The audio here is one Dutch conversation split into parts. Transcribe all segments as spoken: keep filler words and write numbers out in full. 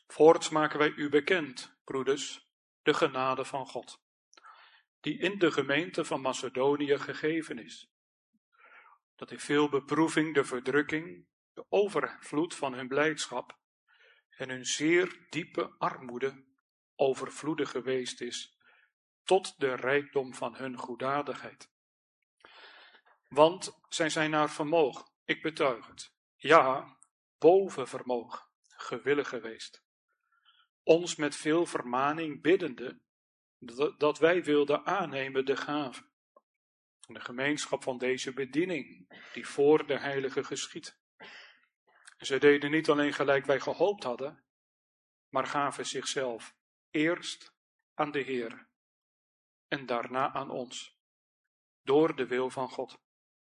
Voorts maken wij u bekend, broeders, de genade van God, die in de gemeente van Macedonië gegeven is. Dat in veel beproeving de verdrukking, de overvloed van hun blijdschap en hun zeer diepe armoede overvloedig geweest is, tot de rijkdom van hun goeddadigheid. Want zij zijn naar vermogen, ik betuig het, ja, boven vermogen, gewillig geweest, ons met veel vermaning biddende, dat wij wilden aannemen de gave, de gemeenschap van deze bediening, die voor de heilige geschiet. Ze deden niet alleen gelijk wij gehoopt hadden, maar gaven zichzelf eerst aan de Heer en daarna aan ons, door de wil van God.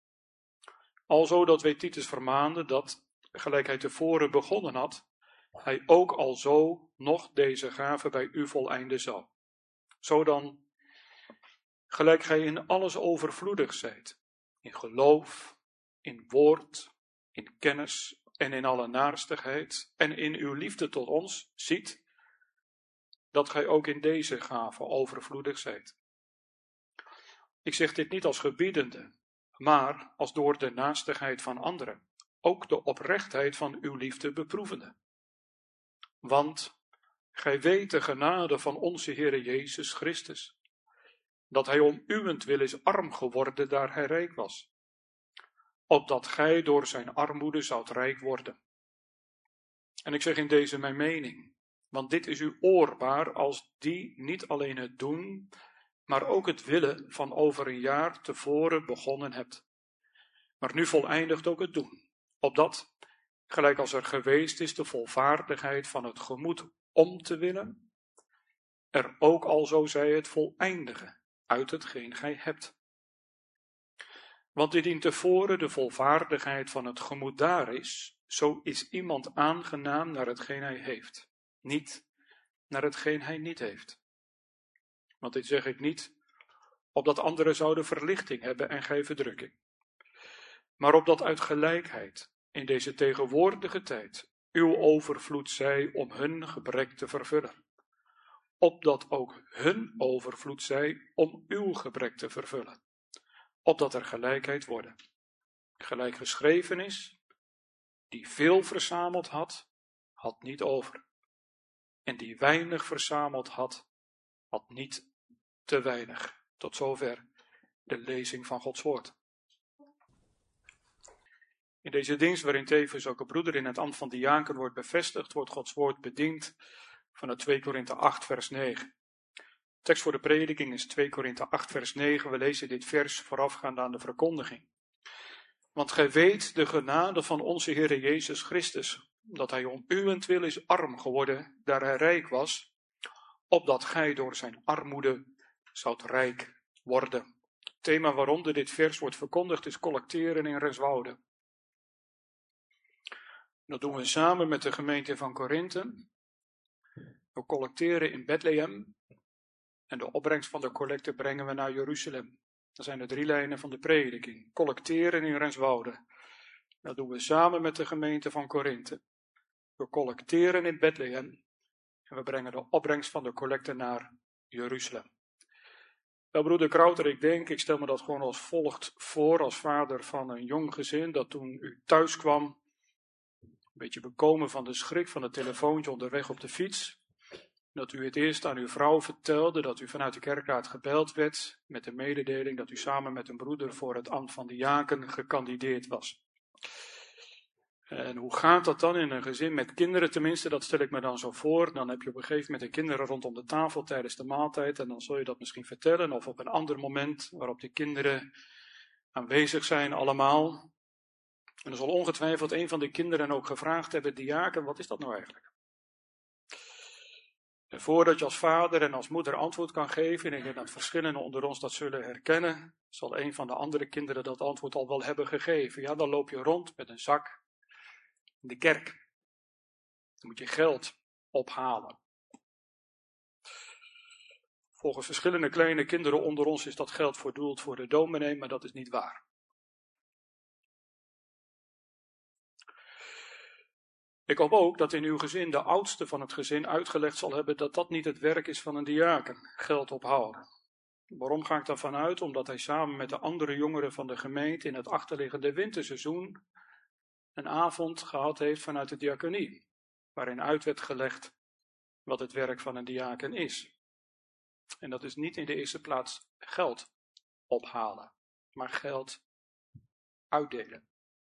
Alzo dat wij Titus vermaanden dat, gelijk hij tevoren begonnen had, hij ook alzo nog deze gave bij u voleinden zou. Zo dan, gelijk gij in alles overvloedig zijt, in geloof, in woord, in kennis en in alle naarstigheid en in uw liefde tot ons, ziet, dat gij ook in deze gave overvloedig zijt. Ik zeg dit niet als gebiedende, maar als door de naastigheid van anderen, ook de oprechtheid van uw liefde beproevende. Want gij weet de genade van onze Heere Jezus Christus, dat hij om uwentwil is arm geworden, daar hij rijk was, opdat gij door zijn armoede zoudt rijk worden. En ik zeg in deze mijn mening, want dit is u oorbaar als die niet alleen het doen, maar ook het willen van over een jaar tevoren begonnen hebt. Maar nu voleindigt ook het doen, opdat, gelijk als er geweest is de volvaardigheid van het gemoed om te willen, er ook alzo zij het voleindigen uit hetgeen gij hebt. Want indien tevoren de volvaardigheid van het gemoed daar is, zo is iemand aangenaam naar hetgeen hij heeft, niet naar hetgeen hij niet heeft. Want dit zeg ik niet, opdat anderen zouden verlichting hebben en gij verdrukking, maar opdat uit gelijkheid in deze tegenwoordige tijd uw overvloed zij om hun gebrek te vervullen, opdat ook hun overvloed zij om uw gebrek te vervullen, opdat er gelijkheid worden. Gelijk geschreven is, die veel verzameld had, had niet over, en die weinig verzameld had, had niet te weinig. Tot zover de lezing van Gods woord. In deze dienst, waarin tevens ook een broeder in het ambt van diaken wordt bevestigd, wordt Gods woord bediend vanuit twee Korinthe acht vers negen. De tekst voor de prediking is twee Korinthe acht vers negen. We lezen dit vers voorafgaand aan de verkondiging. Want gij weet de genade van onze Heere Jezus Christus, dat hij om uwentwil is arm geworden, daar hij rijk was, opdat gij door zijn armoede zoudt rijk worden. Het thema waaronder dit vers wordt verkondigd is collecteren in Renswoude. Dat doen we samen met de gemeente van Korinthe. We collecteren in Bethlehem en de opbrengst van de collecte brengen we naar Jeruzalem. Dat zijn de drie lijnen van de prediking. Collecteren in Renswoude. Dat doen we samen met de gemeente van Korinthe. We collecteren in Bethlehem en we brengen de opbrengst van de collecte naar Jeruzalem. Wel, broeder Krauter, ik denk, ik stel me dat gewoon als volgt voor, als vader van een jong gezin, dat toen u thuis kwam, een beetje bekomen van de schrik van het telefoontje onderweg op de fiets, dat u het eerst aan uw vrouw vertelde dat u vanuit de kerkraad gebeld werd met de mededeling dat u samen met een broeder voor het ambt van diaken gekandideerd was. En hoe gaat dat dan in een gezin met kinderen? Tenminste, dat stel ik me dan zo voor. Dan heb je op een gegeven moment de kinderen rondom de tafel tijdens de maaltijd en dan zul je dat misschien vertellen of op een ander moment waarop de kinderen aanwezig zijn allemaal. En dan zal ongetwijfeld een van de kinderen ook gevraagd hebben, diaken, wat is dat nou eigenlijk? En voordat je als vader en als moeder antwoord kan geven, en ik denk dat verschillenden onder ons dat zullen herkennen, zal een van de andere kinderen dat antwoord al wel hebben gegeven. Ja, dan loop je rond met een zak in de kerk. Dan moet je geld ophalen. Volgens verschillende kleine kinderen onder ons is dat geld voordoeld voor de dominee, maar dat is niet waar. Ik hoop ook dat in uw gezin de oudste van het gezin uitgelegd zal hebben dat dat niet het werk is van een diaken, geld ophouden. Waarom ga ik daarvan uit? Omdat hij samen met de andere jongeren van de gemeente in het achterliggende winterseizoen een avond gehad heeft vanuit de diaconie, waarin uit werd gelegd wat het werk van een diaken is. En dat is niet in de eerste plaats geld ophalen, maar geld uitdelen.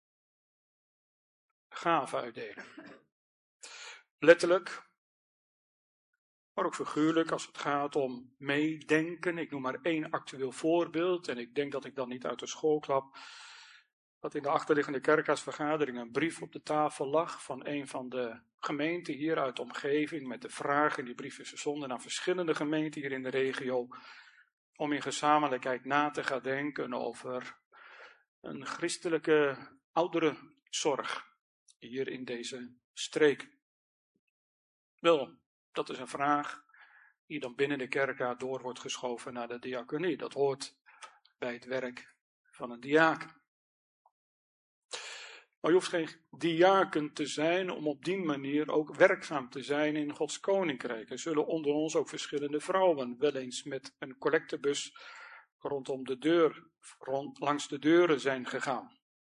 Gaven uitdelen. Letterlijk, maar ook figuurlijk als het gaat om meedenken. Ik noem maar één actueel voorbeeld en ik denk dat ik dan niet uit de school klap. Dat in de achterliggende kerkraadsvergadering een brief op de tafel lag van een van de gemeenten hier uit de omgeving met de vraag, en die brief is verzonden naar verschillende gemeenten hier in de regio, om in gezamenlijkheid na te gaan denken over een christelijke ouderenzorg hier in deze streek. Wel, dat is een vraag die dan binnen de kerkraad door wordt geschoven naar de diaconie. Dat hoort bij het werk van een diaken. Maar je hoeft geen diaken te zijn om op die manier ook werkzaam te zijn in Gods koninkrijk. Er zullen onder ons ook verschillende vrouwen wel eens met een collectebus rondom de deur, rond, langs de deuren zijn gegaan.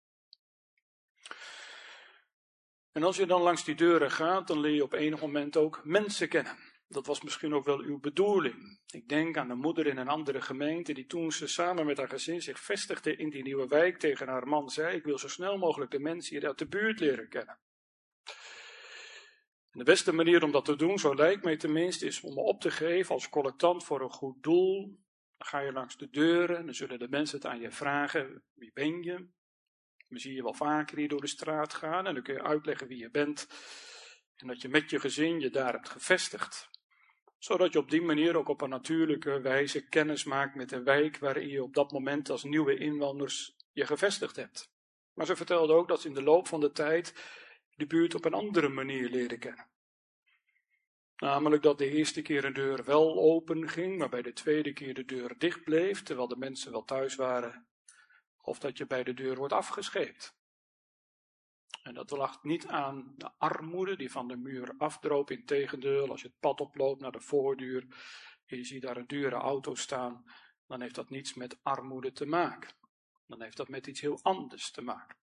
En als je dan langs die deuren gaat, dan leer je op enig moment ook mensen kennen. Dat was misschien ook wel uw bedoeling. Ik denk aan de moeder in een andere gemeente die toen ze samen met haar gezin zich vestigde in die nieuwe wijk tegen haar man zei: ik wil zo snel mogelijk de mensen hier uit de buurt leren kennen. En de beste manier om dat te doen, zo lijkt mij tenminste, is om me op te geven als collectant voor een goed doel. Dan ga je langs de deuren en dan zullen de mensen het aan je vragen: wie ben je? Dan zie je wel vaker hier door de straat gaan en dan kun je uitleggen wie je bent en dat je met je gezin je daar hebt gevestigd. Zodat je op die manier ook op een natuurlijke wijze kennis maakt met de wijk waarin je op dat moment als nieuwe inwoners je gevestigd hebt. Maar ze vertelde ook dat ze in de loop van de tijd de buurt op een andere manier leren kennen. Namelijk dat de eerste keer een deur wel open ging, maar bij de tweede keer de deur dicht bleef, terwijl de mensen wel thuis waren. Of dat je bij de deur wordt afgescheept. En dat lag niet aan de armoede die van de muur afdroop. Integendeel, als je het pad oploopt naar de voordeur en je ziet daar een dure auto staan, dan heeft dat niets met armoede te maken. Dan heeft dat met iets heel anders te maken.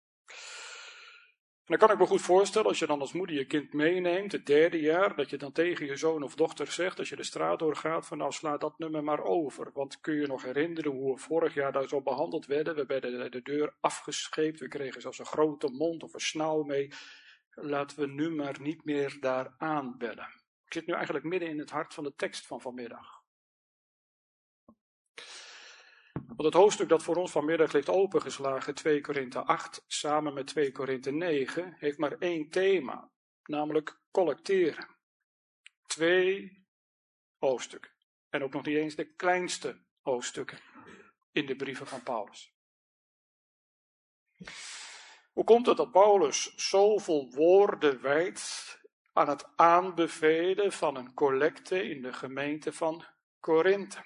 En dan kan ik me goed voorstellen, als je dan als moeder je kind meeneemt, het derde jaar, dat je dan tegen je zoon of dochter zegt, als je de straat doorgaat, van nou sla dat nummer maar over. Want kun je nog herinneren hoe we vorig jaar daar zo behandeld werden? We werden de deur afgescheept, we kregen zelfs een grote mond of een snauw mee. Laten we nu maar niet meer daar aanbellen. Ik zit nu eigenlijk midden in het hart van de tekst van vanmiddag. Want het hoofdstuk dat voor ons vanmiddag ligt opengeslagen, twee Korinthe acht, samen met twee Korinthe negen, heeft maar één thema, namelijk collecteren. Twee hoofdstukken. En ook nog niet eens de kleinste hoofdstukken in de brieven van Paulus. Hoe komt het dat Paulus zoveel woorden wijdt aan het aanbevelen van een collecte in de gemeente van Korinthe?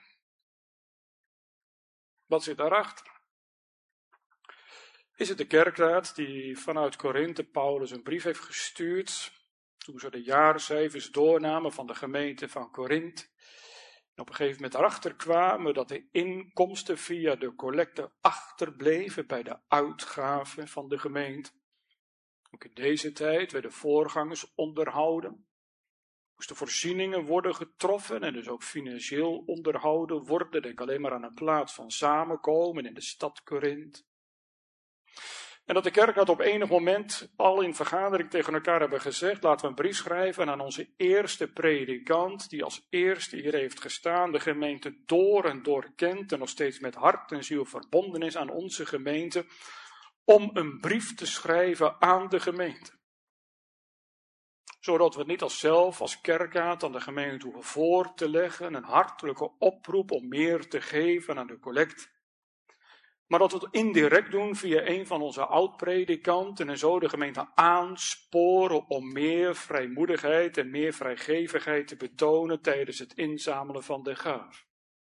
Wat zit daarachter? Is het de kerkraad die vanuit Korinthe Paulus een brief heeft gestuurd, toen ze de jaarcijfers doornamen van de gemeente van Korinthe, en op een gegeven moment erachter kwamen dat de inkomsten via de collecte achterbleven bij de uitgaven van de gemeente. Ook in deze tijd werden voorgangers onderhouden. Moesten voorzieningen worden getroffen en dus ook financieel onderhouden worden. Denk alleen maar aan een plaats van samenkomen in de stad Korinthe. En dat de kerkraad op enig moment al in vergadering tegen elkaar hebben gezegd: laten we een brief schrijven aan onze eerste predikant, die als eerste hier heeft gestaan, de gemeente door en door kent en nog steeds met hart en ziel verbonden is aan onze gemeente, om een brief te schrijven aan de gemeente. Zodat we het niet als zelf, als kerkraad aan de gemeente hoeven voor te leggen, een hartelijke oproep om meer te geven aan de collect. Maar dat we het indirect doen via een van onze oud-predikanten en zo de gemeente aansporen om meer vrijmoedigheid en meer vrijgevigheid te betonen tijdens het inzamelen van de gaaf.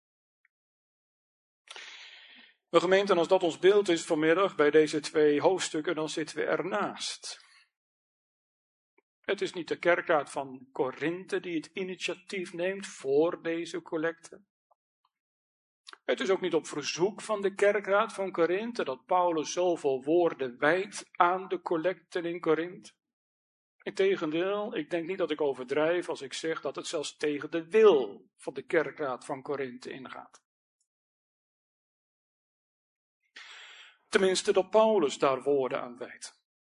De gemeente, en als dat ons beeld is vanmiddag bij deze twee hoofdstukken, dan zitten we ernaast. Het is niet de kerkraad van Korinthe die het initiatief neemt voor deze collecte. Het is ook niet op verzoek van de kerkraad van Korinthe dat Paulus zoveel woorden wijdt aan de collecten in Korinthe. Integendeel, ik denk niet dat ik overdrijf als ik zeg dat het zelfs tegen de wil van de kerkraad van Korinthe ingaat. Tenminste dat Paulus daar woorden aan wijdt.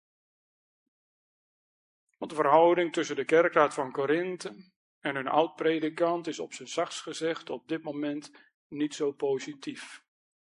Want de verhouding tussen de kerkraad van Korinthe en hun oud-predikant is op zijn zachtst gezegd op dit moment niet zo positief.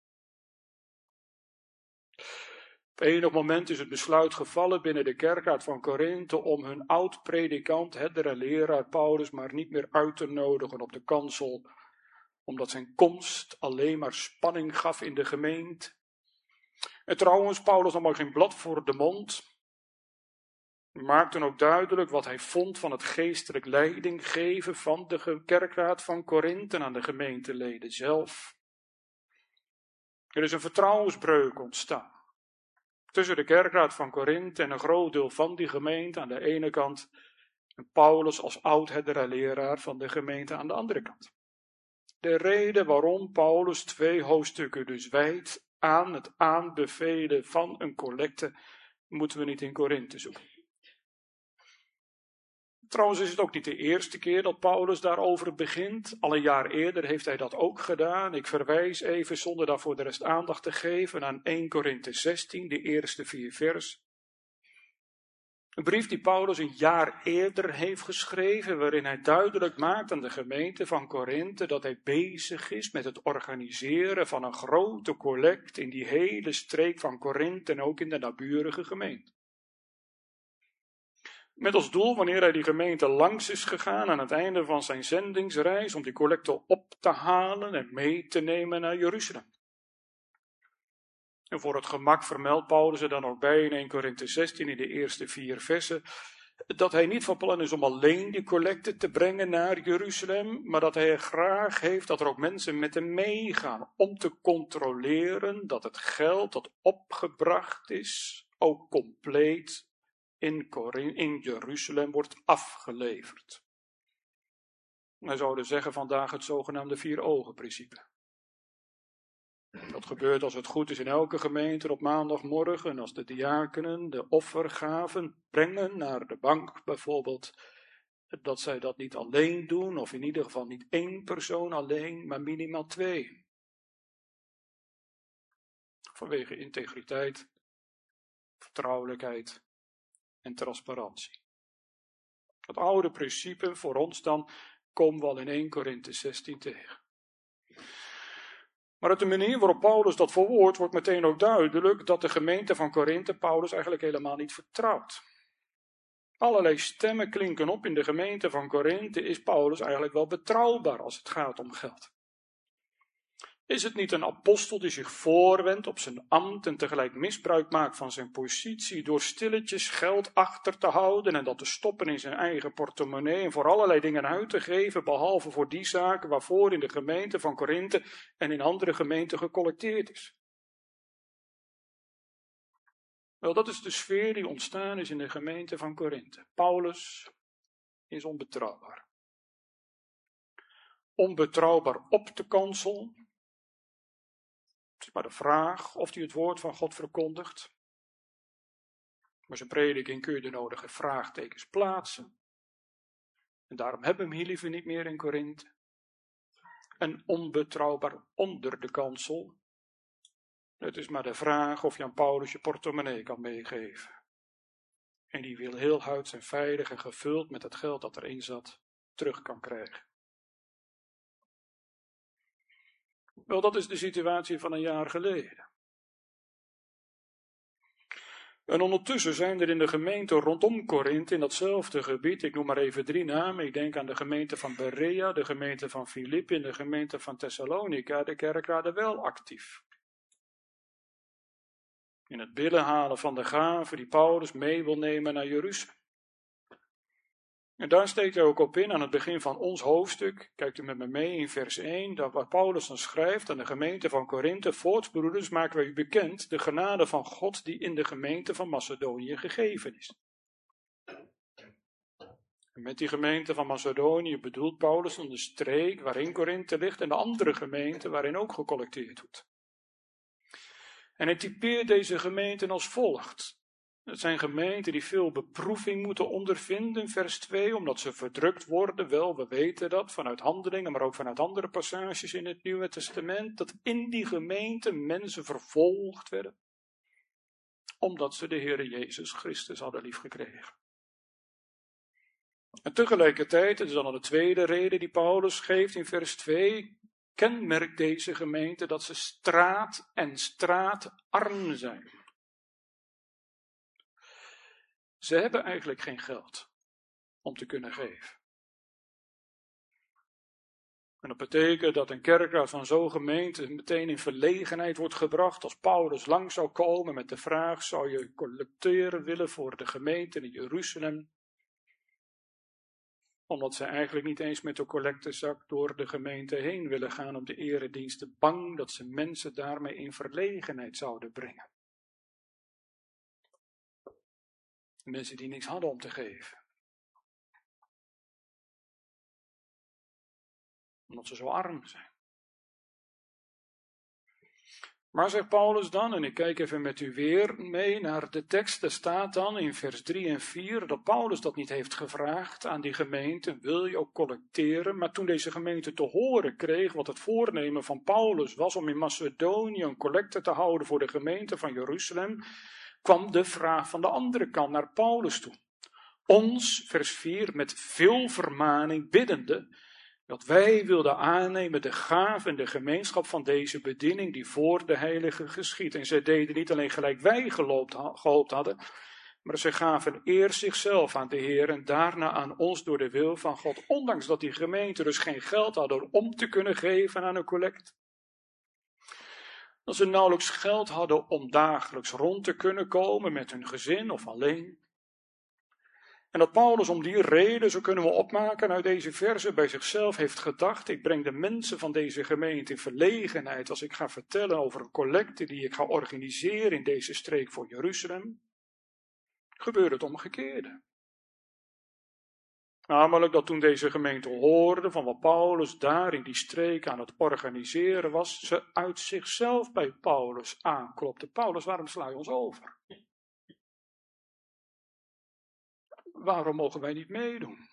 Op enig moment is het besluit gevallen binnen de kerkraad van Korinthe om hun oud-predikant, de leraar Paulus, maar niet meer uit te nodigen op de kansel, omdat zijn komst alleen maar spanning gaf in de gemeente. En trouwens, Paulus nam maar geen blad voor de mond, maakte ook duidelijk wat hij vond van het geestelijk leidinggeven van de kerkraad van Korinthe aan de gemeenteleden zelf. Er is een vertrouwensbreuk ontstaan tussen de kerkraad van Korinthe en een groot deel van die gemeente aan de ene kant en Paulus als oud-herder en leraar van de gemeente aan de andere kant. De reden waarom Paulus twee hoofdstukken dus wijdt aan het aanbevelen van een collecte moeten we niet in Korinthe zoeken. Trouwens is het ook niet de eerste keer dat Paulus daarover begint. Al een jaar eerder heeft hij dat ook gedaan. Ik verwijs even, zonder daarvoor de rest aandacht te geven, aan Eerste Korinthe zestien, de eerste vier vers. Een brief die Paulus een jaar eerder heeft geschreven, waarin hij duidelijk maakt aan de gemeente van Korinthe dat hij bezig is met het organiseren van een grote collect in die hele streek van Korinthe en ook in de naburige gemeente. Met als doel, wanneer hij die gemeente langs is gegaan aan het einde van zijn zendingsreis, om die collecte op te halen en mee te nemen naar Jeruzalem. En voor het gemak vermeldt Paulus er dan ook bij in Eerste Korinthe zestien in de eerste vier versen, dat hij niet van plan is om alleen die collecte te brengen naar Jeruzalem, maar dat hij graag heeft dat er ook mensen met hem meegaan, om te controleren dat het geld dat opgebracht is, ook compleet in, Korin, in Jeruzalem wordt afgeleverd. Wij zouden zeggen vandaag het zogenaamde vier-ogen-principe. Dat gebeurt als het goed is in elke gemeente op maandagmorgen, als de diakenen de offergaven brengen naar de bank bijvoorbeeld, dat zij dat niet alleen doen, of in ieder geval niet één persoon alleen, maar minimaal twee. Vanwege integriteit, vertrouwelijkheid en transparantie. Het oude principe voor ons dan komen we al in Eerste Korinthe zestien tegen. Maar uit de manier waarop Paulus dat verwoordt, wordt meteen ook duidelijk dat de gemeente van Korinthe Paulus eigenlijk helemaal niet vertrouwt. Allerlei stemmen klinken op in de gemeente van Korinthe. Is Paulus eigenlijk wel betrouwbaar als het gaat om geld? Is het niet een apostel die zich voorwendt op zijn ambt en tegelijk misbruik maakt van zijn positie door stilletjes geld achter te houden en dat te stoppen in zijn eigen portemonnee en voor allerlei dingen uit te geven, behalve voor die zaken waarvoor in de gemeente van Korinthe en in andere gemeenten gecollecteerd is? Wel, dat is de sfeer die ontstaan is in de gemeente van Korinthe. Paulus is onbetrouwbaar. Onbetrouwbaar op de kansel. Het is maar de vraag of hij het woord van God verkondigt. Maar zijn prediking kun je de nodige vraagtekens plaatsen. En daarom hebben we hem hier liever niet meer in Korinthe. En onbetrouwbaar onder de kansel. Het is maar de vraag of je aan Paulus je portemonnee kan meegeven. En die wil heel huids en veilig en gevuld met het geld dat erin zat, terug kan krijgen. Wel, dat is de situatie van een jaar geleden. En ondertussen zijn er in de gemeente rondom Korinthe, in datzelfde gebied, ik noem maar even drie namen, ik denk aan de gemeente van Berea, de gemeente van Filippi en de gemeente van Thessalonica, de kerkraden wel actief. In het binnenhalen van de gaven die Paulus mee wil nemen naar Jeruzalem. En daar steekt hij ook op in aan het begin van ons hoofdstuk. Kijkt u met me mee in vers één, dat waar Paulus dan schrijft aan de gemeente van Korinthe: voorts, broeders, maken wij u bekend de genade van God die in de gemeente van Macedonië gegeven is. En met die gemeente van Macedonië bedoelt Paulus dan de streek waarin Korinthe ligt en de andere gemeenten waarin ook gecollecteerd wordt. En hij typeert deze gemeenten als volgt. Het zijn gemeenten die veel beproeving moeten ondervinden, vers twee, omdat ze verdrukt worden. Wel, we weten dat vanuit Handelingen, maar ook vanuit andere passages in het Nieuwe Testament, dat in die gemeenten mensen vervolgd werden, omdat ze de Heere Jezus Christus hadden liefgekregen. En tegelijkertijd, het is dan al de tweede reden die Paulus geeft in vers twee, kenmerkt deze gemeente dat ze straat en straatarm zijn. Ze hebben eigenlijk geen geld om te kunnen geven. En dat betekent dat een kerkraad van zo'n gemeente meteen in verlegenheid wordt gebracht als Paulus lang zou komen met de vraag, zou je collecteren willen voor de gemeente in Jeruzalem? Omdat ze eigenlijk niet eens met de collectezak door de gemeente heen willen gaan op de erediensten, bang dat ze mensen daarmee in verlegenheid zouden brengen. Mensen die niks hadden om te geven. Omdat ze zo arm zijn. Maar zegt Paulus dan, en ik kijk even met u weer mee naar de tekst, er staat dan in vers drie en vier dat Paulus dat niet heeft gevraagd aan die gemeente, wil je ook collecteren? Maar toen deze gemeente te horen kreeg wat het voornemen van Paulus was om in Macedonië een collecte te houden voor de gemeente van Jeruzalem, kwam de vraag van de andere kant naar Paulus toe. Ons, vers vier, met veel vermaning biddende, dat wij wilden aannemen de gave en de gemeenschap van deze bediening die voor de heilige geschiet. En zij deden niet alleen gelijk wij geloopt, gehoopt hadden, maar zij gaven eerst zichzelf aan de Heer en daarna aan ons door de wil van God. Ondanks dat die gemeente dus geen geld hadden om te kunnen geven aan een collect. Dat ze nauwelijks geld hadden om dagelijks rond te kunnen komen met hun gezin of alleen. En dat Paulus om die reden, zo kunnen we opmaken uit deze verse, bij zichzelf heeft gedacht, ik breng de mensen van deze gemeente in verlegenheid als ik ga vertellen over een collecte die ik ga organiseren in deze streek voor Jeruzalem. Gebeurde het omgekeerde. Namelijk dat toen deze gemeente hoorde van wat Paulus daar in die streek aan het organiseren was, ze uit zichzelf bij Paulus aanklopte. Paulus, waarom sla je ons over? Waarom mogen wij niet meedoen?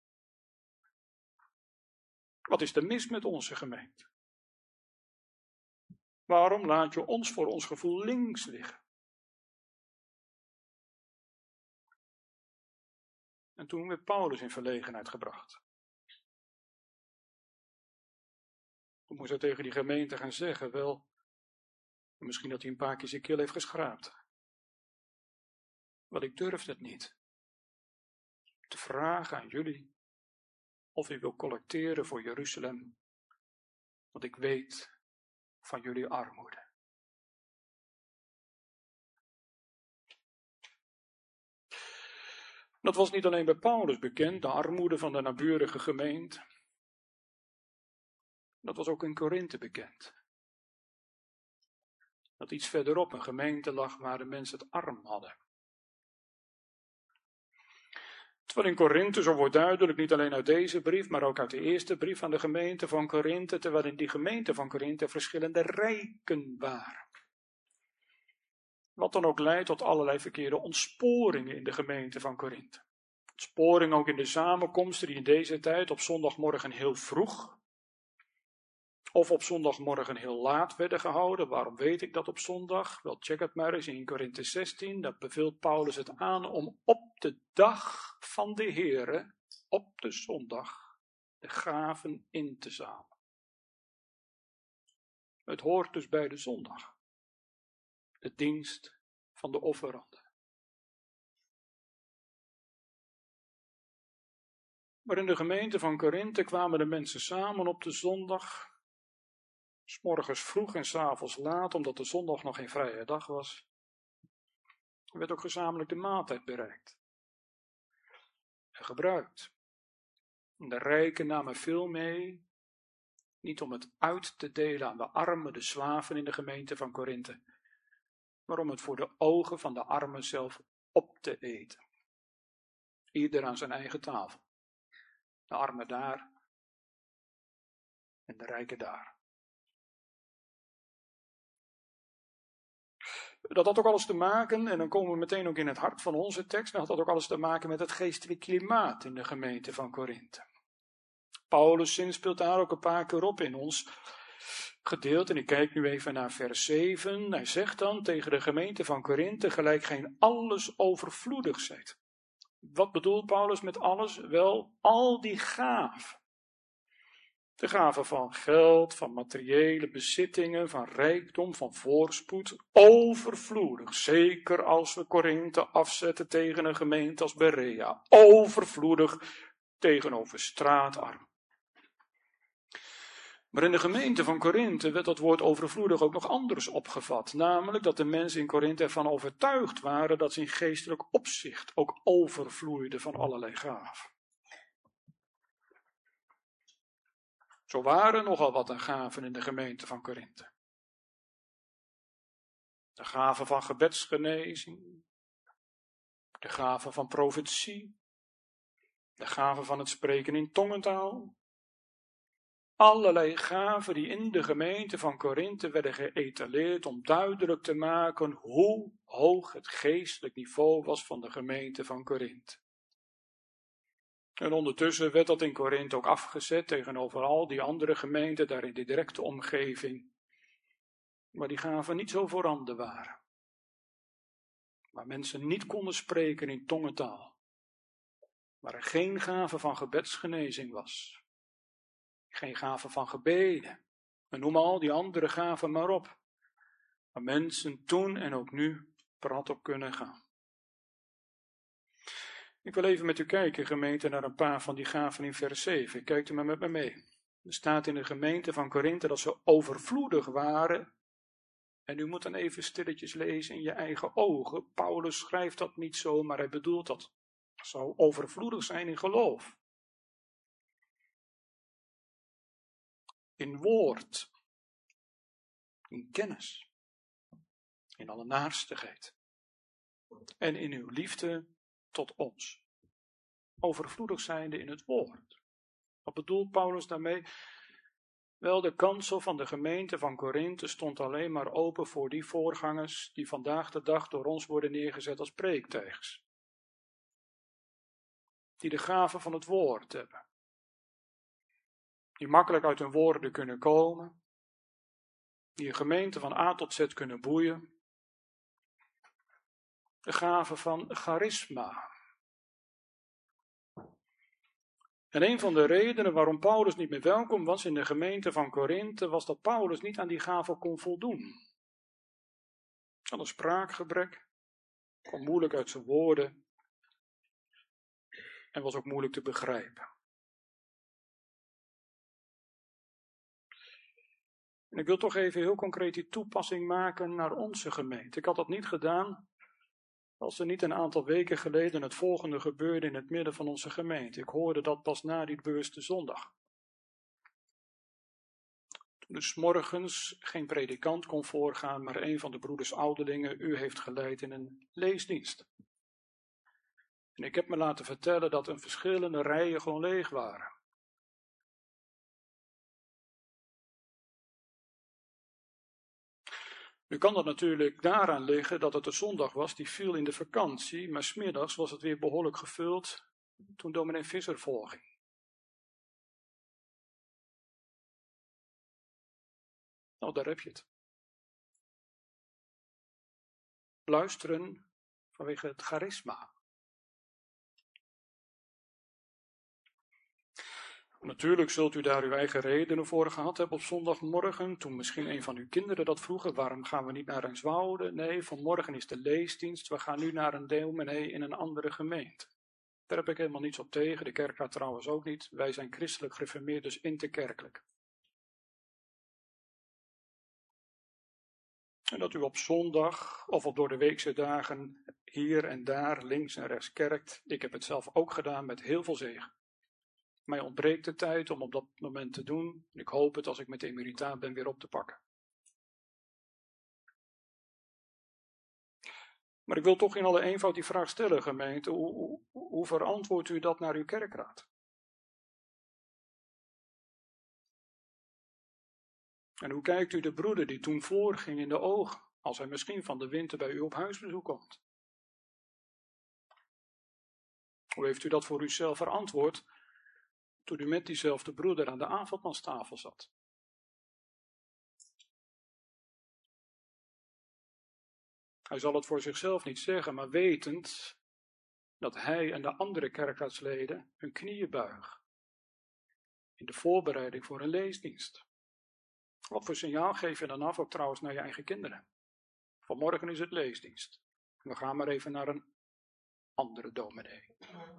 Wat is er mis met onze gemeente? Waarom laat je ons voor ons gevoel links liggen? En toen werd Paulus in verlegenheid gebracht. Toen moest hij tegen die gemeente gaan zeggen, wel, misschien dat hij een paar keer zijn keel heeft geschraapt. Want ik durfde het niet. Te vragen aan jullie of u wil collecteren voor Jeruzalem, want ik weet van jullie armoede. Dat was niet alleen bij Paulus bekend, de armoede van de naburige gemeente. Dat was ook in Korinthe bekend. Dat iets verderop een gemeente lag waar de mensen het arm hadden. Terwijl in Korinthe, zo wordt duidelijk, niet alleen uit deze brief, maar ook uit de eerste brief aan de gemeente van Korinthe, terwijl in die gemeente van Korinthe verschillende rijken waren. Wat dan ook leidt tot allerlei verkeerde ontsporingen in de gemeente van Korinthe. Ontsporing ook in de samenkomsten die in deze tijd op zondagmorgen heel vroeg of op zondagmorgen heel laat werden gehouden. Waarom weet ik dat op zondag? Wel, check het maar eens in Korinthe zestien. Daar beveelt Paulus het aan om op de dag van de Heere, op de zondag, de gaven in te zamelen. Het hoort dus bij de zondag. De dienst van de offeranden. Maar in de gemeente van Korinthe kwamen de mensen samen op de zondag, 's morgens vroeg en 's avonds laat, omdat de zondag nog geen vrije dag was. Er werd ook gezamenlijk de maaltijd bereikt en gebruikt. En de rijken namen veel mee, niet om het uit te delen aan de armen, de slaven in de gemeente van Korinthe, maar om het voor de ogen van de armen zelf op te eten. Ieder aan zijn eigen tafel. De armen daar en de rijken daar. Dat had ook alles te maken, en dan komen we meteen ook in het hart van onze tekst, dat had ook alles te maken met het geestelijk klimaat in de gemeente van Korinthe. Paulus zinspeelt daar ook een paar keer op in ons gedeelte, en ik kijk nu even naar vers zeven. Hij zegt dan tegen de gemeente van Korinthe, gelijk geen alles overvloedig zijt. Wat bedoelt Paulus met alles? Wel, al die gaven. De gaven van geld, van materiële bezittingen, van rijkdom, van voorspoed, overvloedig. Zeker als we Korinthe afzetten tegen een gemeente als Berea. Overvloedig tegenover straatarm. Maar in de gemeente van Korinthe werd dat woord overvloedig ook nog anders opgevat. Namelijk dat de mensen in Korinthe ervan overtuigd waren dat ze in geestelijk opzicht ook overvloeiden van allerlei gaven. Zo waren nogal wat aan gaven in de gemeente van Korinthe. De gaven van gebedsgenezing, de gaven van profetie, de gaven van het spreken in tongentaal. Allerlei gaven die in de gemeente van Korinthe werden geëtaleerd om duidelijk te maken hoe hoog het geestelijk niveau was van de gemeente van Korinthe. En ondertussen werd dat in Korinthe ook afgezet tegenover al die andere gemeenten daar in de directe omgeving, waar die gaven niet zo voorhanden waren. Waar mensen niet konden spreken in tongentaal. Waar er geen gave van gebedsgenezing was. Geen gave van gebeden. En noem al die andere gaven maar op. Waar mensen toen en ook nu prat op kunnen gaan. Ik wil even met u kijken, gemeente, naar een paar van die gaven in vers zeven. Kijkt u maar met me mee. Er staat in de gemeente van Korinthe dat ze overvloedig waren. En u moet dan even stilletjes lezen in je eigen ogen. Paulus schrijft dat niet zo, maar hij bedoelt dat. Het zou overvloedig zijn in geloof. In woord. In kennis. In alle naarstigheid. En in uw liefde tot ons. Overvloedig zijnde in het woord. Wat bedoelt Paulus daarmee? Wel, de kansel van de gemeente van Korinthe stond alleen maar open voor die voorgangers die vandaag de dag door ons worden neergezet als preektijgers. Die de gave van het woord hebben. Die makkelijk uit hun woorden kunnen komen. Die een gemeente van A tot Z kunnen boeien. De gave van charisma. En een van de redenen waarom Paulus niet meer welkom was in de gemeente van Korinthe, was dat Paulus niet aan die gave kon voldoen. Hij had een spraakgebrek, kwam moeilijk uit zijn woorden en was ook moeilijk te begrijpen. En ik wil toch even heel concreet die toepassing maken naar onze gemeente. Ik had dat niet gedaan als er niet een aantal weken geleden het volgende gebeurde in het midden van onze gemeente. Ik hoorde dat pas na die bewuste zondag. Toen dus 's morgens geen predikant kon voorgaan, maar een van de broeders ouderlingen u heeft geleid in een leesdienst. En ik heb me laten vertellen dat een verschillende rijen gewoon leeg waren. Nu kan dat natuurlijk daaraan liggen dat het een zondag was, die viel in de vakantie, maar 's middags was het weer behoorlijk gevuld toen dominee Visser voorging. Nou, daar heb je het. Luisteren vanwege het charisma. Natuurlijk zult u daar uw eigen redenen voor gehad hebben op zondagmorgen, toen misschien een van uw kinderen dat vroegen, waarom gaan we niet naar Renswoude? Nee, vanmorgen is de leesdienst, we gaan nu naar een dominee in een andere gemeente. Daar heb ik helemaal niets op tegen, de kerkraad trouwens ook niet. Wij zijn christelijk gereformeerd, dus interkerkelijk. En dat u op zondag of op door de weekse dagen hier en daar links en rechts kerkt. Ik heb het zelf ook gedaan met heel veel zegen. Mij ontbreekt de tijd om op dat moment te doen. Ik hoop het als ik met de emeritaat ben weer op te pakken. Maar ik wil toch in alle eenvoud die vraag stellen, gemeente. Hoe, hoe, hoe verantwoordt u dat naar uw kerkraad? En hoe kijkt u de broeder die toen voorging in de ogen, als hij misschien van de winter bij u op huisbezoek komt? Hoe heeft u dat voor uzelf verantwoord toen u met diezelfde broeder aan de avondmaalstafel zat? Hij zal het voor zichzelf niet zeggen, maar wetend dat hij en de andere kerkraadsleden hun knieën buigen in de voorbereiding voor een leesdienst. Wat voor signaal geef je dan af, ook trouwens naar je eigen kinderen? Vanmorgen is het leesdienst. We gaan maar even naar een andere dominee.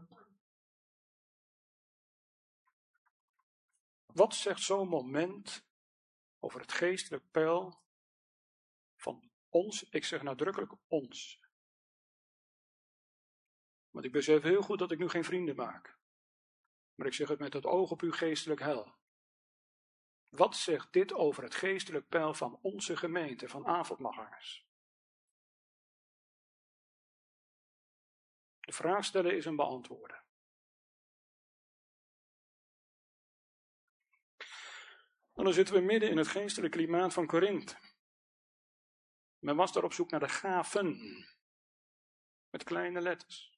Wat zegt zo'n moment over het geestelijk peil van ons? Ik zeg nadrukkelijk ons. Want ik besef heel goed dat ik nu geen vrienden maak. Maar ik zeg het met het oog op uw geestelijk heil. Wat zegt dit over het geestelijk peil van onze gemeente, van avondmaalgangers? De vraag stellen is een beantwoorden. En dan zitten we midden in het geestelijk klimaat van Korinthe. Men was daar op zoek naar de gaven, met kleine letters.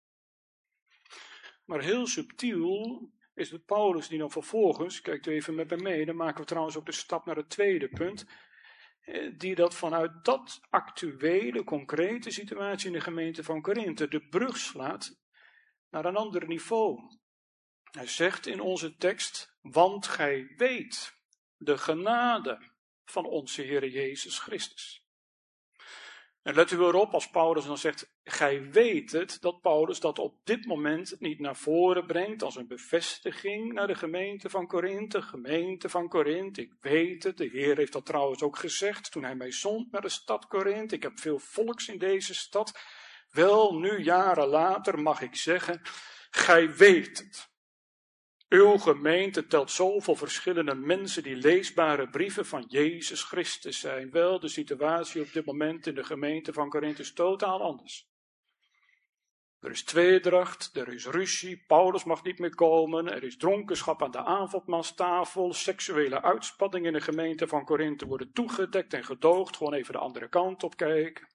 Maar heel subtiel is het Paulus die dan vervolgens, kijkt u even met me mee, dan maken we trouwens ook de stap naar het tweede punt, die dat vanuit dat actuele, concrete situatie in de gemeente van Korinthe de brug slaat naar een ander niveau. Hij zegt in onze tekst, want gij weet de genade van onze Heer Jezus Christus. En let u erop, als Paulus dan zegt, gij weet het, dat Paulus dat op dit moment niet naar voren brengt als een bevestiging naar de gemeente van Korinthe. Gemeente van Korinthe, ik weet het, de Heer heeft dat trouwens ook gezegd toen hij mij zond naar de stad Korinthe. Ik heb veel volks in deze stad. Wel, nu jaren later mag ik zeggen, gij weet het. Uw gemeente telt zoveel verschillende mensen die leesbare brieven van Jezus Christus zijn. Wel, de situatie op dit moment in de gemeente van Korinthe is totaal anders. Er is tweedracht, er is ruzie, Paulus mag niet meer komen, er is dronkenschap aan de avondmaalstafel, seksuele uitspanningen in de gemeente van Korinthe worden toegedekt en gedoogd, gewoon even de andere kant op kijken.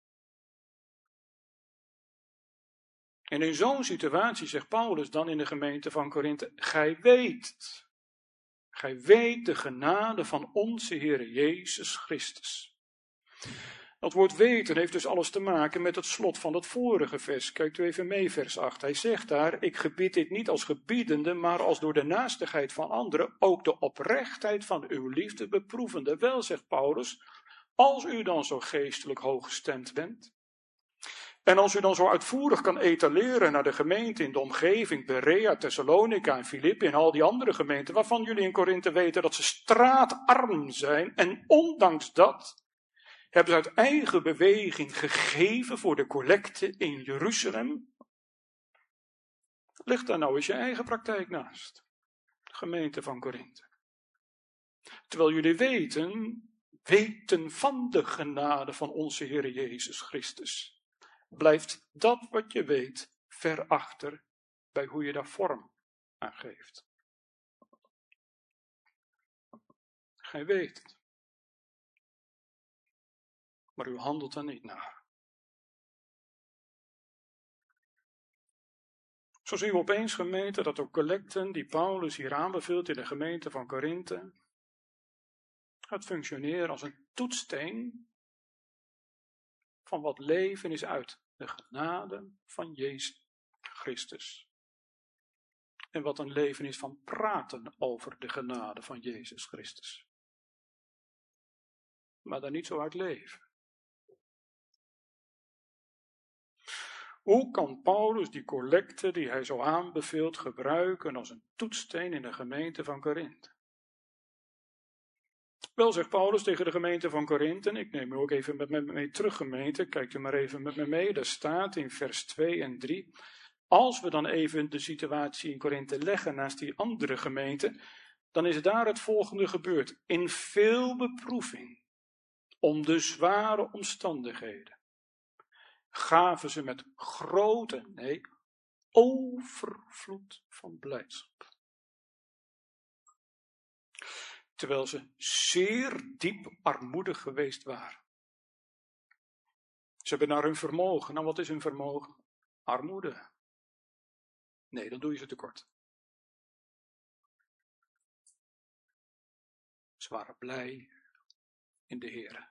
En in zo'n situatie zegt Paulus dan in de gemeente van Korinthe, gij weet het. Gij weet de genade van onze Heer Jezus Christus. Dat woord weten heeft dus alles te maken met het slot van het vorige vers. Kijkt u even mee, vers acht. Hij zegt daar, ik gebied dit niet als gebiedende, maar als door de naastigheid van anderen ook de oprechtheid van uw liefde beproevende. Wel, zegt Paulus, als u dan zo geestelijk hooggestemd bent, en als u dan zo uitvoerig kan etaleren naar de gemeente in de omgeving, Berea, Thessalonica en Filippi en al die andere gemeenten, waarvan jullie in Korinthe weten dat ze straatarm zijn, en ondanks dat hebben ze uit eigen beweging gegeven voor de collecte in Jeruzalem. Ligt daar nou eens je eigen praktijk naast, gemeente van Korinthe. Terwijl jullie weten, weten van de genade van onze Heer Jezus Christus. Blijft dat wat je weet ver achter bij hoe je daar vorm aan geeft. Gij weet het. Maar u handelt er niet naar. Zo zien we opeens, gemeente, dat ook collecten die Paulus hier aanbeveelt in de gemeente van Korinthe, gaat functioneren als een toetssteen van wat leven is uit de genade van Jezus Christus. En wat een leven is van praten over de genade van Jezus Christus. Maar daar niet zo uit leven. Hoe kan Paulus die collecte die hij zo aanbeveelt gebruiken als een toetssteen in de gemeente van Korinthe? Wel, zegt Paulus tegen de gemeente van Korinthe, en ik neem u ook even met me mee terug, gemeente, kijkt u maar even met me mee, daar staat in vers twee en drie, als we dan even de situatie in Korinthe leggen naast die andere gemeente, dan is daar het volgende gebeurd. In veel beproeving, om de zware omstandigheden, gaven ze met grote, nee, overvloed van blijdschap. Terwijl ze zeer diep armoedig geweest waren. Ze hebben naar hun vermogen. Nou, wat is hun vermogen? Armoede. Nee, dan doe je ze tekort. Ze waren blij in de Heere.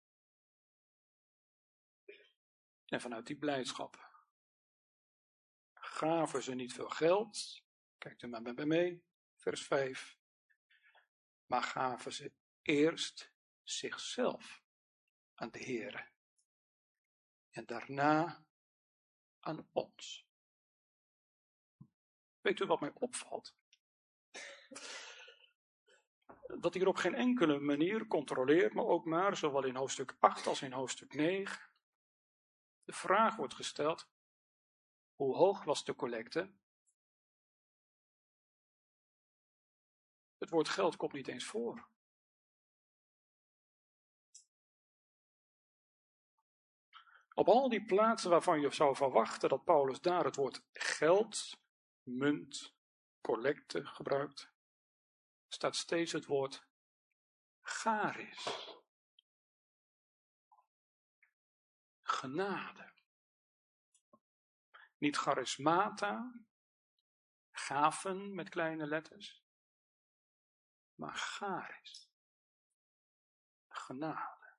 En vanuit die blijdschap gaven ze niet veel geld. Kijkt u maar met me mee, vers vijf. Maar gaven ze eerst zichzelf aan de Heere. En daarna aan ons. Weet u wat mij opvalt? Dat hier op geen enkele manier controleert me ook maar, zowel in hoofdstuk acht als in hoofdstuk negen, de vraag wordt gesteld, hoe hoog was de collecte? Het woord geld komt niet eens voor. Op al die plaatsen waarvan je zou verwachten dat Paulus daar het woord geld, munt, collecte gebruikt, staat steeds het woord charis. Genade. Niet charismata, gaven met kleine letters, maar charis. Genade.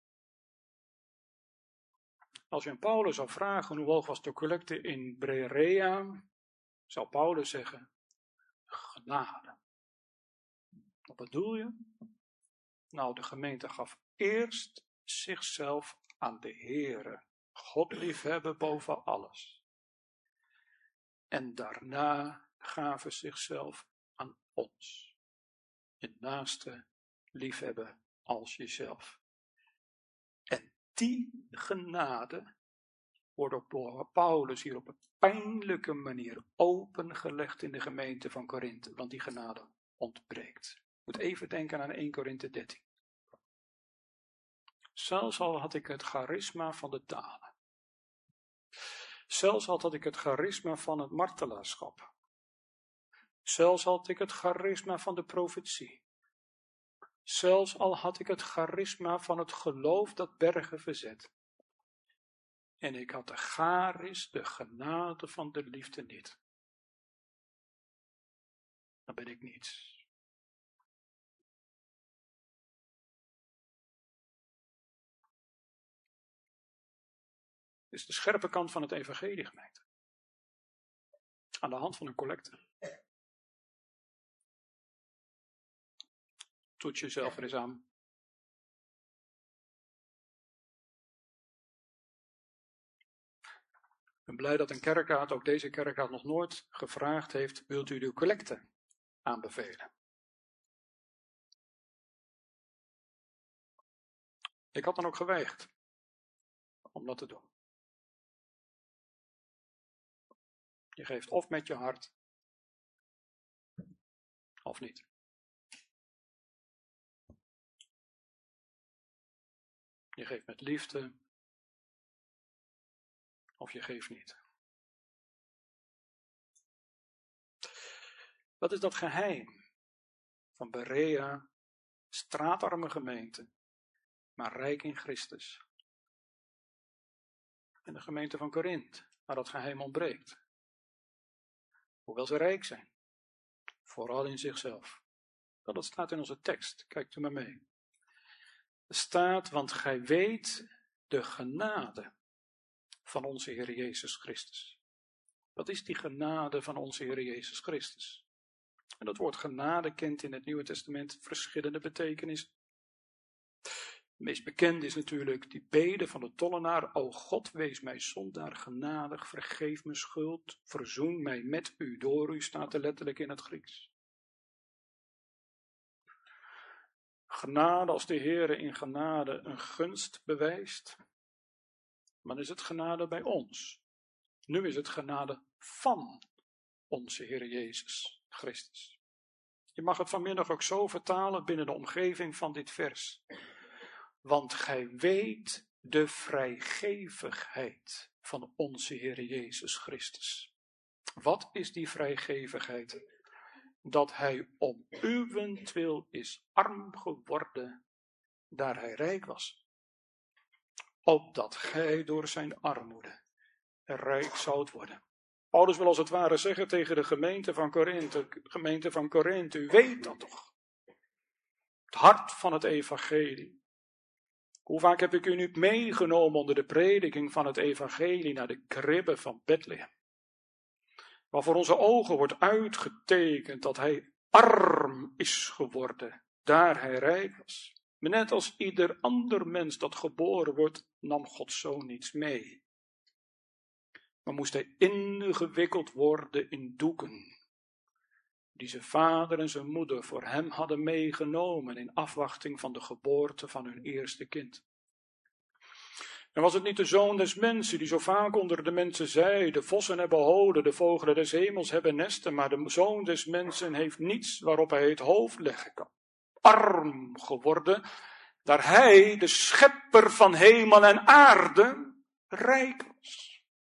Als je aan Paulus zou vragen hoe hoog was de collecte in Berea, zou Paulus zeggen, genade. Wat bedoel je? Nou, de gemeente gaf eerst zichzelf aan de Heere, God liefhebben boven alles. En daarna gaven zichzelf aan ons. Je naaste liefhebben als jezelf. En die genade wordt ook door Paulus hier op een pijnlijke manier opengelegd in de gemeente van Korinthe, want die genade ontbreekt. Je moet even denken aan eerste Korinthe dertien. Zelfs al had ik het charisma van de talen. Zelfs al had ik het charisma van het martelaarschap. Zelfs al had ik het charisma van de profetie. Zelfs al had ik het charisma van het geloof dat bergen verzet. En ik had de charis, de genade van de liefde niet. Dan ben ik niets. Dit is de scherpe kant van het evangelie, gemeente. Aan de hand van een collecte. Toets jezelf er eens aan. Ik ben blij dat een kerkraad, ook deze kerkraad, nog nooit gevraagd heeft, wilt u uw collecte aanbevelen? Ik had dan ook geweigerd om dat te doen. Je geeft of met je hart, of niet. Je geeft met liefde, of je geeft niet. Wat is dat geheim van Berea, straatarme gemeente, maar rijk in Christus? En de gemeente van Korinthe, waar dat geheim ontbreekt. Hoewel ze rijk zijn, vooral in zichzelf. Dat, dat staat in onze tekst, kijkt u maar mee. Er staat, want gij weet de genade van onze Heer Jezus Christus. Wat is die genade van onze Heer Jezus Christus? En dat woord genade kent in het Nieuwe Testament verschillende betekenissen. De meest bekende is natuurlijk die bede van de tollenaar. O God, wees mij zondaar genadig, vergeef me schuld, verzoen mij met u, door u, staat er letterlijk in het Grieks. Genade, als de Heere in genade een gunst bewijst, dan is het genade bij ons. Nu is het genade van onze Heer Jezus Christus. Je mag het vanmiddag ook zo vertalen binnen de omgeving van dit vers. Want gij weet de vrijgevigheid van onze Heer Jezus Christus. Wat is die vrijgevigheid? Dat hij om uwentwil is arm geworden, daar hij rijk was. Opdat gij door zijn armoede rijk zoudt worden. Paulus wil als het ware zeggen tegen de gemeente van Korinthe, gemeente van Korinthe, u weet dat toch? Het hart van het evangelie. Hoe vaak heb ik u nu meegenomen onder de prediking van het evangelie naar de kribbe van Bethlehem? Waar voor onze ogen wordt uitgetekend dat hij arm is geworden, daar hij rijk was. Maar net als ieder ander mens dat geboren wordt, nam Gods Zoon niets mee. Maar moest hij ingewikkeld worden in doeken, die zijn vader en zijn moeder voor hem hadden meegenomen in afwachting van de geboorte van hun eerste kind. En was het niet de zoon des mensen die zo vaak onder de mensen zei, de vossen hebben holen, de vogelen des hemels hebben nesten, maar de zoon des mensen heeft niets waarop hij het hoofd leggen kan. Arm geworden, daar hij, de schepper van hemel en aarde, rijk was.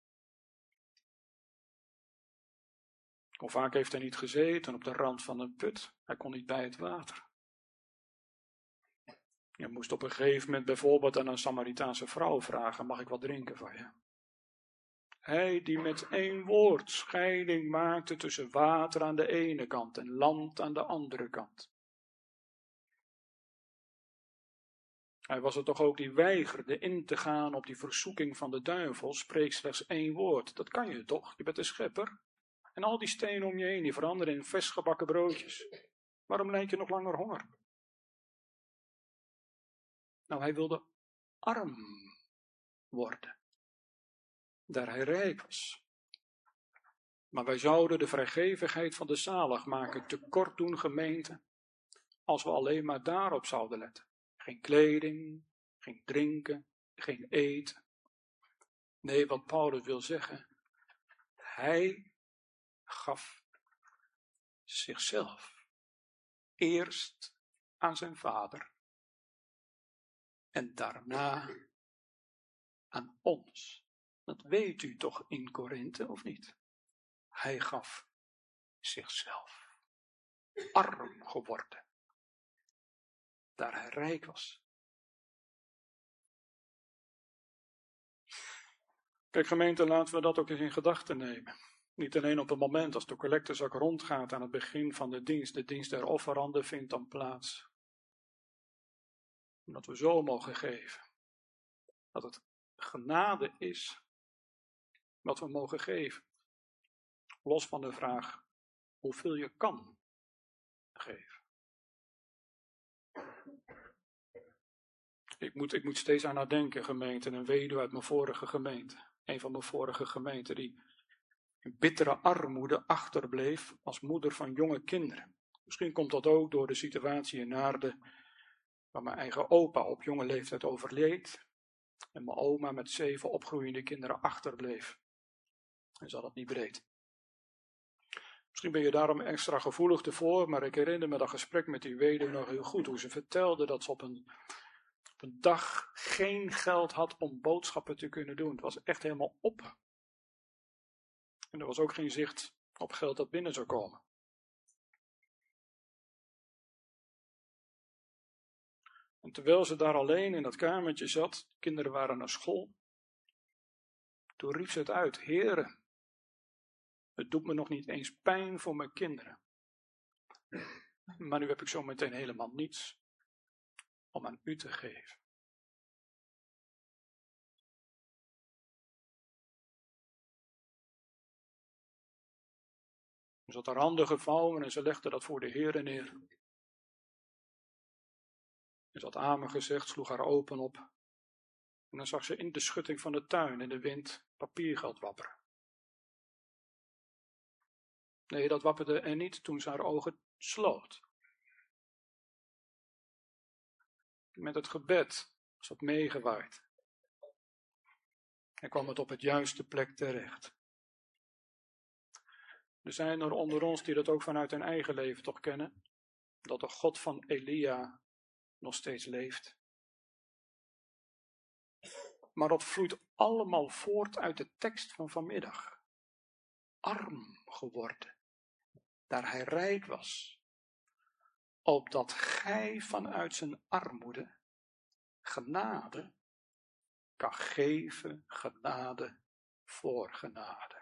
Hoe vaak heeft hij niet gezeten op de rand van een put? Hij kon niet bij het water. Je moest op een gegeven moment bijvoorbeeld aan een Samaritaanse vrouw vragen, mag ik wat drinken van je? Hij die met één woord scheiding maakte tussen water aan de ene kant en land aan de andere kant. Hij was het toch ook die weigerde in te gaan op die verzoeking van de duivel, spreek slechts één woord. Dat kan je toch, je bent de schepper. En al die stenen om je heen, die veranderen in versgebakken broodjes. Waarom lijdt je nog langer honger? Nou, hij wilde arm worden, daar hij rijk was. Maar wij zouden de vrijgevigheid van de zaligmaker tekort doen, gemeente, als we alleen maar daarop zouden letten. Geen kleding, geen drinken, geen eten. Nee, wat Paulus wil zeggen, hij gaf zichzelf eerst aan zijn vader en daarna aan ons. Dat weet u toch in Korinthe, of niet? Hij gaf zichzelf, arm geworden, daar hij rijk was. Kijk gemeente, laten we dat ook eens in gedachten nemen. Niet alleen op het moment als de collectezak rondgaat aan het begin van de dienst. De dienst der offeranden vindt dan plaats. Omdat we zo mogen geven. Dat het genade is wat we mogen geven. Los van de vraag hoeveel je kan geven. Ik moet, ik moet steeds aan haar denken, gemeente. Een weduwe uit mijn vorige gemeente. Een van mijn vorige gemeenten die in bittere armoede achterbleef als moeder van jonge kinderen. Misschien komt dat ook door de situatie in Naarden, waar mijn eigen opa op jonge leeftijd overleed en mijn oma met zeven opgroeiende kinderen achterbleef. En ze had het niet breed. Misschien ben je daarom extra gevoelig ervoor, maar ik herinner me dat gesprek met die weduwe nog heel goed, hoe ze vertelde dat ze op een, op een dag geen geld had om boodschappen te kunnen doen. Het was echt helemaal op. En er was ook geen zicht op geld dat binnen zou komen. En terwijl ze daar alleen in dat kamertje zat, de kinderen waren naar school, toen riep ze het uit: Heere, het doet me nog niet eens pijn voor mijn kinderen. Maar nu heb ik zo meteen helemaal niets om aan u te geven. Ze had haar handen gevouwen en ze legde dat voor de Heere neer. Ze had amen gezegd, sloeg haar open op. En dan zag ze in de schutting van de tuin in de wind papiergeld wapperen. Nee, dat wapperde er niet toen ze haar ogen sloot. Met het gebed was dat meegewaaid. En kwam het op het juiste plek terecht. Er zijn er onder ons die dat ook vanuit hun eigen leven toch kennen. Dat de God van Elia nog steeds leeft. Maar dat vloeit allemaal voort uit de tekst van vanmiddag. Arm geworden, daar hij rijk was, opdat gij vanuit zijn armoede genade kan geven, genade voor genade.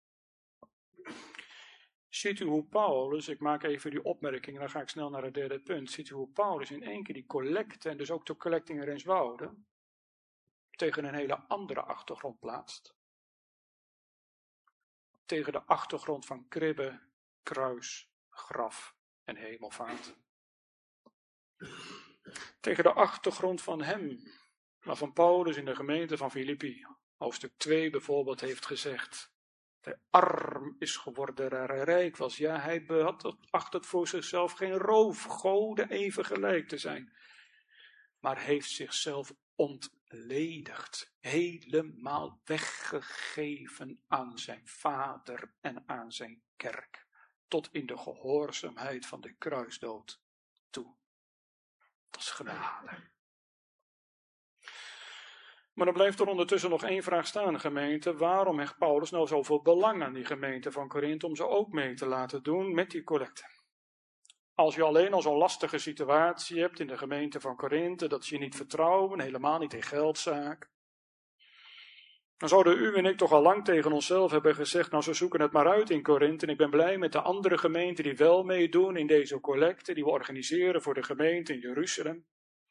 Ziet u hoe Paulus, ik maak even die opmerking, dan ga ik snel naar het derde punt. Ziet u hoe Paulus in één keer die collecte, en dus ook de collecte in Renswoude, tegen een hele andere achtergrond plaatst. Tegen de achtergrond van kribbe, kruis, graf en hemelvaart. Tegen de achtergrond van hem, waarvan Paulus in de gemeente van Filippi, hoofdstuk twee bijvoorbeeld, heeft gezegd: de arm is geworden daar hij rijk was. Ja, hij had, acht het voor zichzelf geen roof, goden even gelijk te zijn. Maar heeft zichzelf ontledigd, helemaal weggegeven aan zijn vader en aan zijn kerk, tot in de gehoorzaamheid van de kruisdood toe. Dat is genade. Maar dan blijft er ondertussen nog één vraag staan, gemeente. Waarom hecht Paulus nou zoveel belang aan die gemeente van Korinthe om ze ook mee te laten doen met die collecte? Als je alleen al zo'n lastige situatie hebt in de gemeente van Korinthe, dat ze je niet vertrouwen, helemaal niet in geldzaak, dan zouden u en ik toch al lang tegen onszelf hebben gezegd: nou, ze zoeken het maar uit in Korinthe en ik ben blij met de andere gemeenten die wel meedoen in deze collecte, die we organiseren voor de gemeente in Jeruzalem.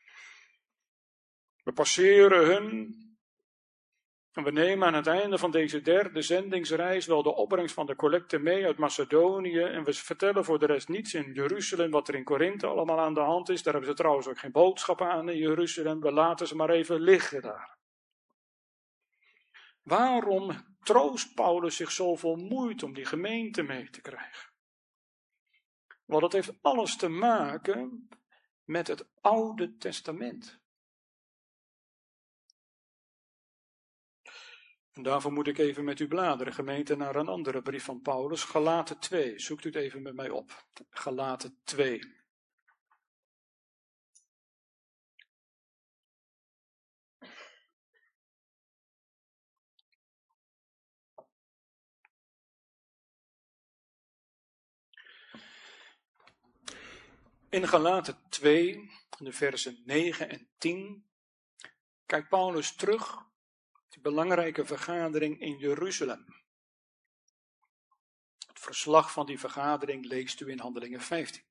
We passeren hun en we nemen aan het einde van deze derde zendingsreis wel de opbrengst van de collecte mee uit Macedonië en we vertellen voor de rest niets in Jeruzalem wat er in Korinthe allemaal aan de hand is. Daar hebben ze trouwens ook geen boodschap aan in Jeruzalem, we laten ze maar even liggen daar. Waarom troost Paulus zich zoveel moeite om die gemeente mee te krijgen? Want dat heeft alles te maken met het Oude Testament. En daarvoor moet ik even met u bladeren, gemeente, naar een andere brief van Paulus, Galaten twee. Zoekt u het even met mij op. Galaten twee. In Galaten twee, de versen negen en tien, kijkt Paulus terug op die belangrijke vergadering in Jeruzalem. Het verslag van die vergadering leest u in Handelingen vijftien.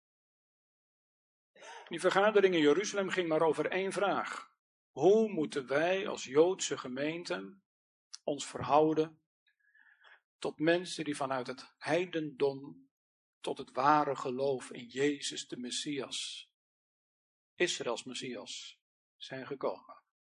Die vergadering in Jeruzalem ging maar over één vraag. Hoe moeten wij als Joodse gemeente ons verhouden tot mensen die vanuit het heidendom tot het ware geloof in Jezus de Messias, Israëls Messias, zijn gekomen?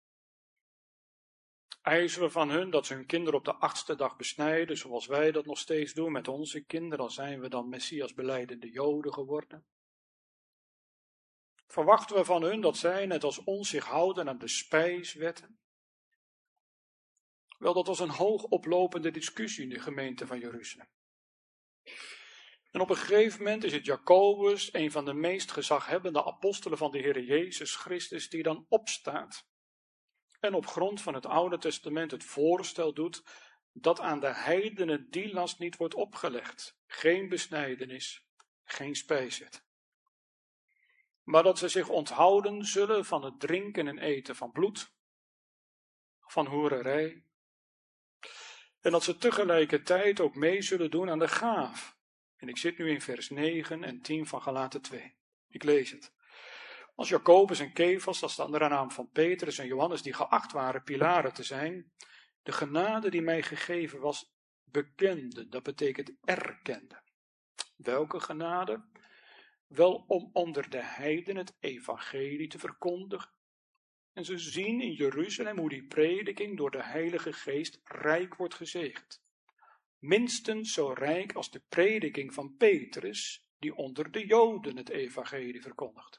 Eisen we van hun dat ze hun kinderen op de achtste dag besnijden, zoals wij dat nog steeds doen met onze kinderen, dan zijn we dan Messias belijdende Joden geworden? Verwachten we van hun dat zij, net als ons, zich houden aan de spijswetten? Wel, dat was een hoog oplopende discussie in de gemeente van Jeruzalem. En op een gegeven moment is het Jacobus, een van de meest gezaghebbende apostelen van de Heer Jezus Christus, die dan opstaat en op grond van het Oude Testament het voorstel doet dat aan de heidenen die last niet wordt opgelegd. Geen besnijdenis, geen spijswet. Maar dat ze zich onthouden zullen van het drinken en eten van bloed, van hoererij. En dat ze tegelijkertijd ook mee zullen doen aan de gaaf. En ik zit nu in vers negen en tien van Galaten twee. Ik lees het. Als Jacobus en Kefas, dat is de andere naam van Petrus en Johannes, die geacht waren pilaren te zijn, de genade die mij gegeven was, bekende. Dat betekent erkende. Welke genade? Wel om onder de heiden het evangelie te verkondigen. En ze zien in Jeruzalem hoe die prediking door de Heilige Geest rijk wordt gezegend. Minstens zo rijk als de prediking van Petrus, die onder de Joden het evangelie verkondigt.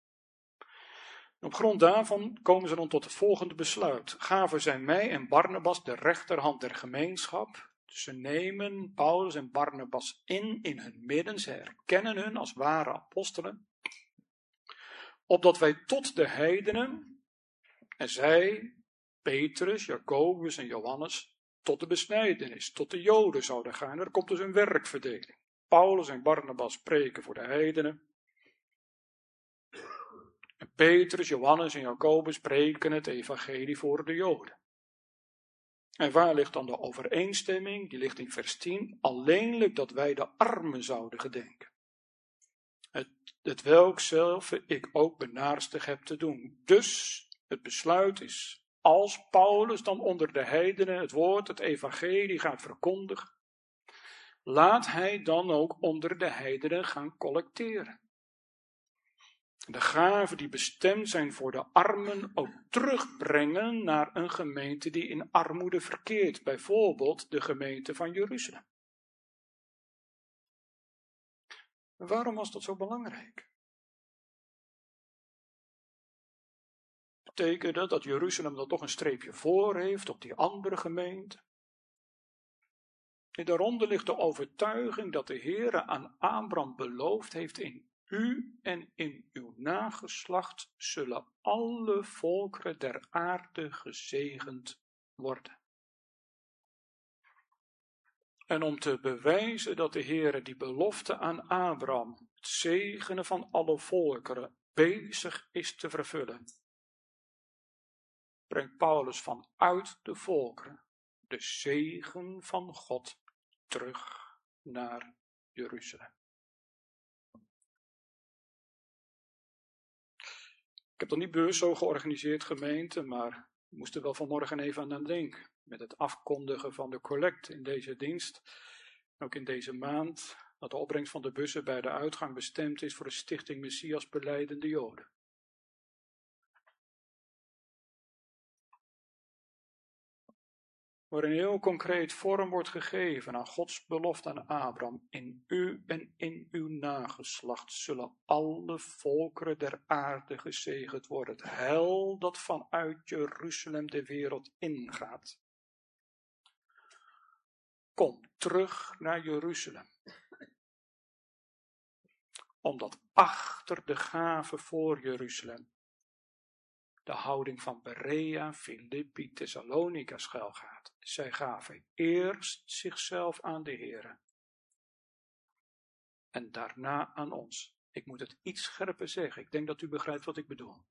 Op grond daarvan komen ze dan tot het volgende besluit. Gaven zij mij en Barnabas de rechterhand der gemeenschap. Ze nemen Paulus en Barnabas in in hun midden. Ze erkennen hun als ware apostelen. Opdat wij tot de heidenen, en zij, Petrus, Jacobus en Johannes tot de besnijdenis, tot de Joden zouden gaan. Er komt dus een werkverdeling. Paulus en Barnabas spreken voor de heidenen. En Petrus, Johannes en Jacobus spreken het evangelie voor de Joden. En waar ligt dan de overeenstemming? Die ligt in vers tien. Alleenlijk dat wij de armen zouden gedenken. Het, het welk zelf ik ook benaarstig heb te doen. Dus het besluit is, als Paulus dan onder de heidenen het woord, het evangelie gaat verkondigen, laat hij dan ook onder de heidenen gaan collecteren. De gaven die bestemd zijn voor de armen ook terugbrengen naar een gemeente die in armoede verkeert. Bijvoorbeeld de gemeente van Jeruzalem. Waarom was dat zo belangrijk? Betekent dat dat Jeruzalem dan toch een streepje voor heeft op die andere gemeente? En daaronder ligt de overtuiging dat de Heere aan Abraham beloofd heeft: in u en in uw nageslacht zullen alle volkeren der aarde gezegend worden. En om te bewijzen dat de Heere die belofte aan Abraham, het zegenen van alle volkeren, bezig is te vervullen, brengt Paulus vanuit de volkeren de zegen van God terug naar Jeruzalem. Ik heb dan niet bewust zo georganiseerd, gemeente, maar we moesten wel vanmorgen even aan denken. Met het afkondigen van de collect in deze dienst, ook in deze maand, dat de opbrengst van de bussen bij de uitgang bestemd is voor de Stichting Messias Belijdende Joden. Waarin heel concreet vorm wordt gegeven aan Gods belofte aan Abraham: in u en in uw nageslacht zullen alle volkeren der aarde gezegend worden. Het heil dat vanuit Jeruzalem de wereld ingaat. Kom terug naar Jeruzalem. Omdat achter de gave voor Jeruzalem de houding van Berea, Filippi, Thessalonica schuilgaat. Zij gaven eerst zichzelf aan de Heere en daarna aan ons. Ik moet het iets scherper zeggen. Ik denk dat u begrijpt wat ik bedoel.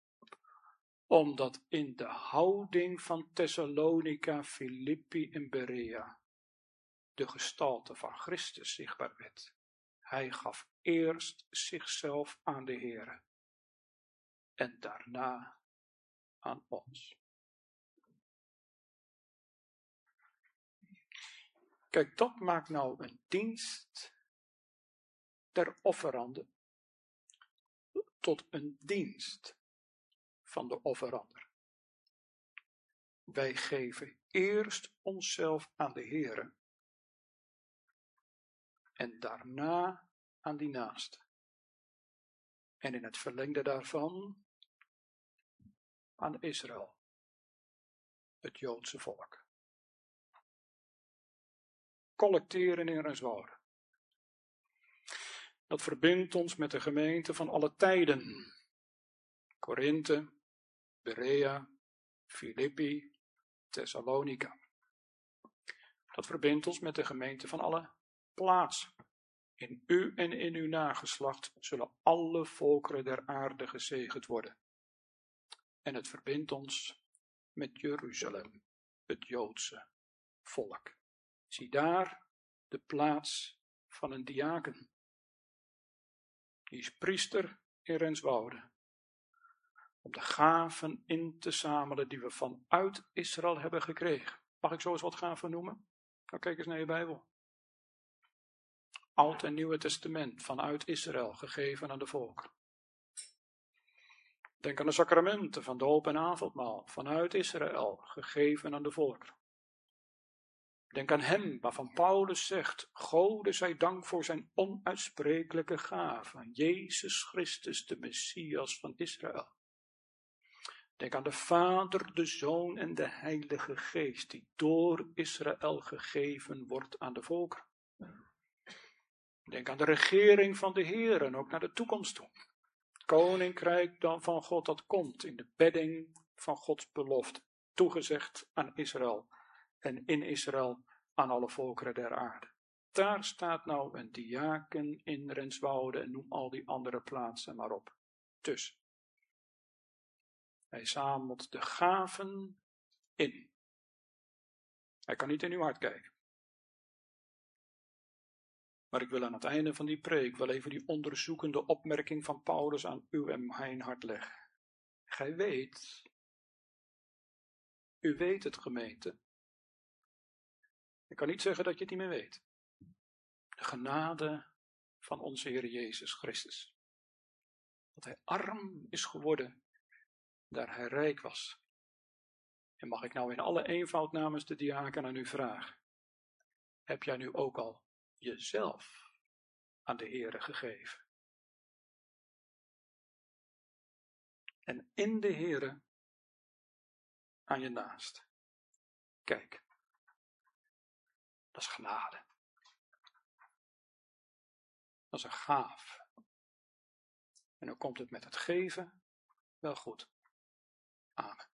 Omdat in de houding van Thessalonica, Filippi en Berea de gestalte van Christus zichtbaar werd. Hij gaf eerst zichzelf aan de Heere en daarna aan ons. Kijk, dat maakt nou een dienst ter offerande tot een dienst van de offerander. Wij geven eerst onszelf aan de Heere en daarna aan die naaste. En in het verlengde daarvan aan Israël, het Joodse volk. Collecteren in Renswoude. Dat verbindt ons met de gemeente van alle tijden. Korinthe, Berea, Filippi, Thessalonica. Dat verbindt ons met de gemeente van alle plaatsen. In u en in uw nageslacht zullen alle volkeren der aarde gezegend worden. En het verbindt ons met Jeruzalem, het Joodse volk. Zie daar de plaats van een diaken. Die is priester in Renswoude. Om de gaven in te zamelen die we vanuit Israël hebben gekregen. Mag ik zo eens wat gaven noemen? Nou, kijk eens naar je Bijbel. Oud en Nieuwe Testament vanuit Israël gegeven aan de volken. Denk aan de sacramenten van doop en avondmaal vanuit Israël gegeven aan de volken. Denk aan hem waarvan Paulus zegt: Gode zij dank voor zijn onuitsprekelijke gave, Jezus Christus, de Messias van Israël. Denk aan de Vader, de Zoon en de Heilige Geest, die door Israël gegeven wordt aan de volken. Denk aan de regering van de Heer en ook naar de toekomst toe. Het koninkrijk dan van God dat komt in de bedding van Gods belofte. toegezegd aan Israël en in Israël aan alle volkeren der aarde. Daar staat nou een diaken in Renswoude en noem al die andere plaatsen maar op. Dus, hij zamelt de gaven in. Hij kan niet in uw hart kijken. Maar ik wil aan het einde van die preek wel even die onderzoekende opmerking van Paulus aan uw en mijn hart leggen. Gij weet, u weet het, gemeente. Ik kan niet zeggen dat je het niet meer weet. De genade van onze Heer Jezus Christus. Dat hij arm is geworden, daar hij rijk was. En mag ik nou in alle eenvoud namens de diaken aan u vragen. Heb jij nu ook al jezelf aan de Heere gegeven? En in de Heere aan je naast. Kijk, dat is genade. Dat is een gaaf. En dan komt het met het geven wel goed. Amen.